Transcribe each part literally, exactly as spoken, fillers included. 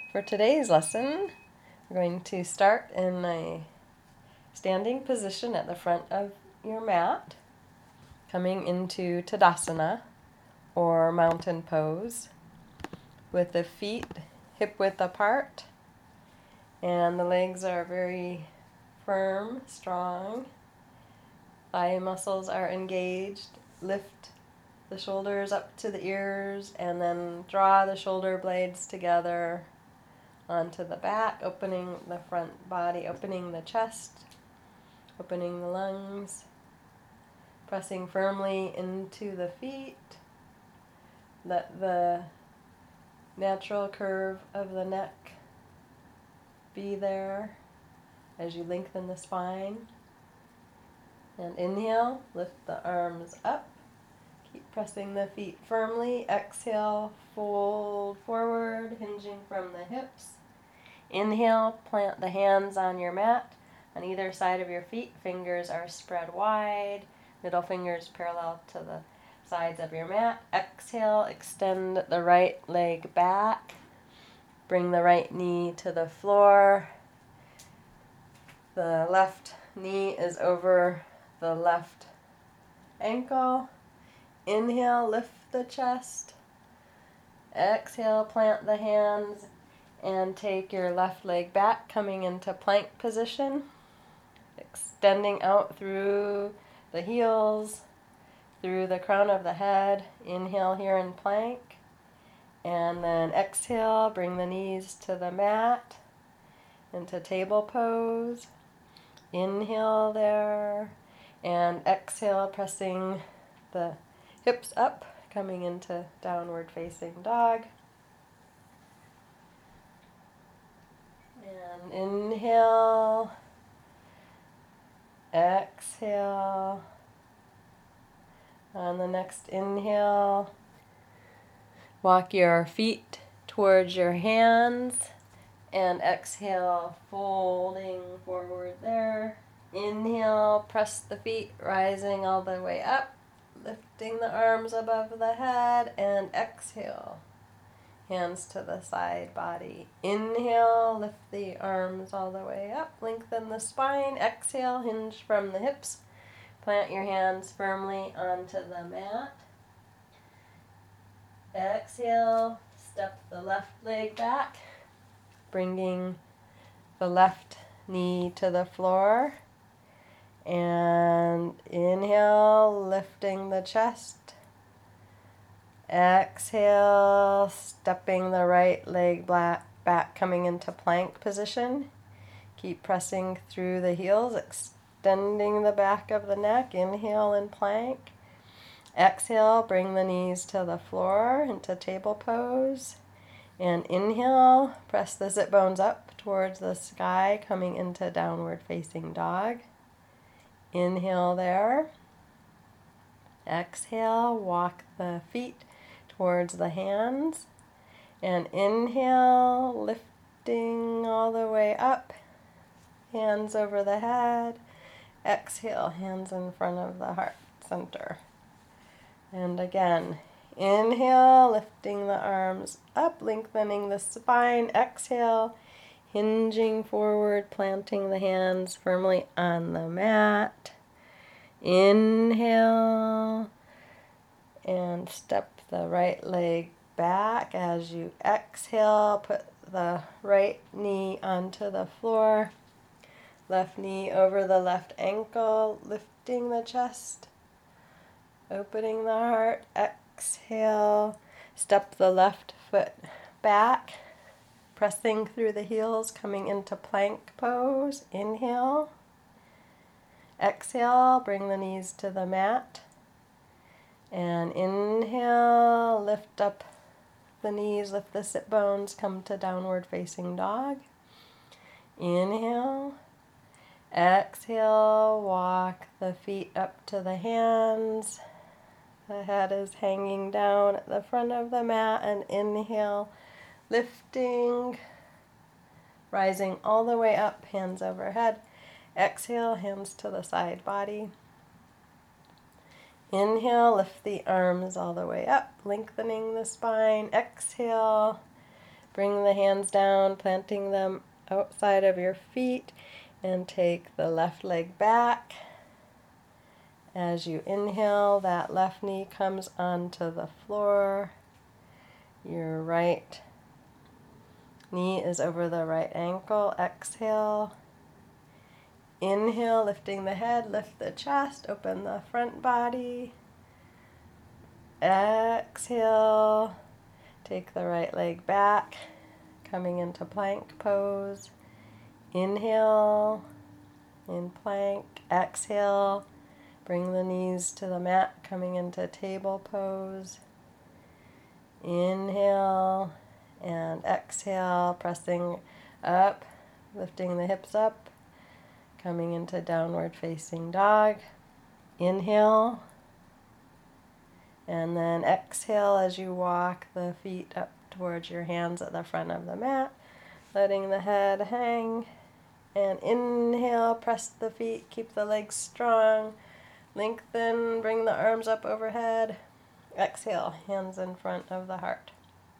For today's lesson, we're going to start in a standing position at the front of your mat, coming into Tadasana, or mountain pose, with the feet hip width apart, and the legs are very firm, strong. Thigh muscles are engaged. Lift the shoulders up to the ears, and then draw the shoulder blades together onto the back, opening the front body, opening the chest, opening the lungs, pressing firmly into the feet. Let the natural curve of the neck be there as you lengthen the spine. And inhale, lift the arms up. Keep pressing the feet firmly. Exhale, fold forward, hinging from the hips. Inhale, plant the hands on your mat on either side of your feet. Fingers are spread wide. Middle fingers parallel to the sides of your mat. Exhale, extend the right leg back. Bring the right knee to the floor. The left knee is over the left ankle. Inhale, lift the chest. Exhale, plant the hands and take your left leg back, coming into plank position, extending out through the heels, through the crown of the head. Inhale here in plank, and then exhale, bring the knees to the mat into table pose. Inhale there, and exhale, pressing the hips up, coming into downward facing dog. And inhale, exhale. On the next inhale, walk your feet towards your hands, and exhale, folding forward there. Inhale, press the feet, rising all the way up, lifting the arms above the head, and exhale, hands to the side body. Inhale, lift the arms all the way up, lengthen the spine. Exhale, hinge from the hips. Plant your hands firmly onto the mat. Exhale, step the left leg back, bringing the left knee to the floor. And inhale, lifting the chest. Exhale, stepping the right leg back, coming into plank position. Keep pressing through the heels, extending the back of the neck. Inhale in plank. Exhale, bring the knees to the floor into table pose. And inhale, press the sit bones up towards the sky, coming into downward facing dog. Inhale there. Exhale, walk the feet towards the hands. And inhale, lifting all the way up, hands over the head. Exhale, hands in front of the heart center. And again, inhale, lifting the arms up, lengthening the spine. Exhale, hinging forward, planting the hands firmly on the mat. Inhale, and step the right leg back as you exhale. Put the right knee onto the floor. Left knee over the left ankle, lifting the chest, opening the heart. Exhale, step the left foot back, pressing through the heels, coming into plank pose. Inhale. Exhale, bring the knees to the mat. And inhale, lift up the knees, lift the sit bones, come to downward facing dog. Inhale. Exhale, walk the feet up to the hands. The head is hanging down at the front of the mat. And inhale, lifting, rising all the way up, hands overhead. Exhale, hands to the side body. Inhale, lift the arms all the way up, lengthening the spine. Exhale, Bring the hands down, planting them outside of your feet, and take the left leg back. As you inhale, that left knee comes onto the floor. Your right knee is over the right ankle. Exhale. Inhale, lifting the head, lift the chest, open the front body. Exhale. Take the right leg back, coming into plank pose. Inhale, in plank. Exhale, bring the knees to the mat, coming into table pose. Inhale and exhale, pressing up, lifting the hips up, coming into downward facing dog. Inhale. And then exhale as you walk the feet up towards your hands at the front of the mat, letting the head hang. And inhale, press the feet, keep the legs strong. Lengthen, bring the arms up overhead. Exhale, hands in front of the heart.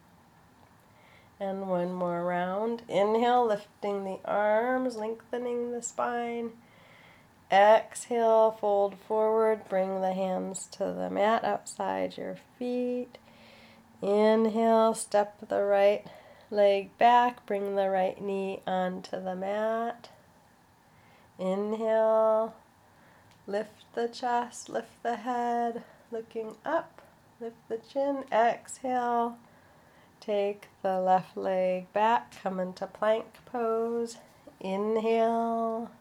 And one more round. Inhale, lifting the arms, lengthening the spine. Exhale, fold forward, bring the hands to the mat outside your feet. Inhale, step the right leg back, bring the right knee onto the mat. Inhale, lift the chest, lift the head, looking up, lift the chin. Exhale, take the left leg back, come into plank pose. Inhale.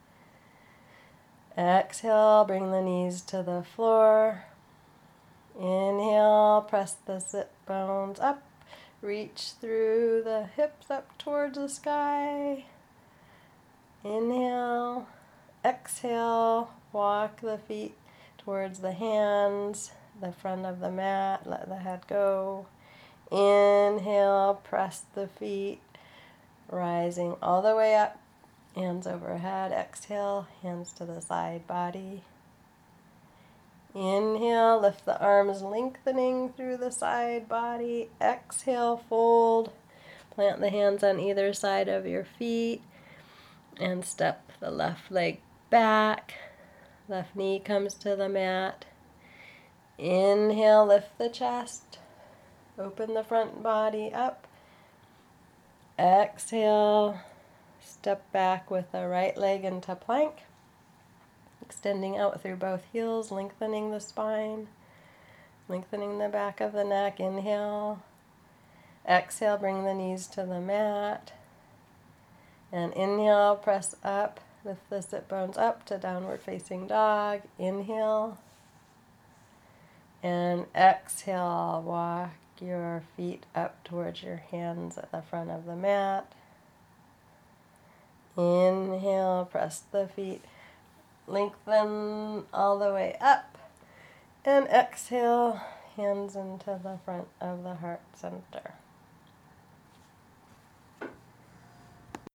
Exhale, bring the knees to the floor. Inhale, press the sit bones up. Reach through the hips up towards the sky. Inhale. Exhale, walk the feet towards the hands, the front of the mat. Let the head go. Inhale, press the feet, rising all the way up. Hands overhead. Exhale, hands to the side body. Inhale, lift the arms, lengthening through the side body. Exhale, fold. Plant the hands on either side of your feet and step the left leg back. Left knee comes to the mat. Inhale, lift the chest. Open the front body up. Exhale. Step back with the right leg into plank, extending out through both heels, lengthening the spine, lengthening the back of the neck. Inhale. Exhale, bring the knees to the mat. And inhale, press up, lift the sit bones up to downward facing dog. Inhale. And exhale, walk your feet up towards your hands at the front of the mat. Inhale, press the feet, lengthen all the way up, and exhale, hands into the front of the heart center.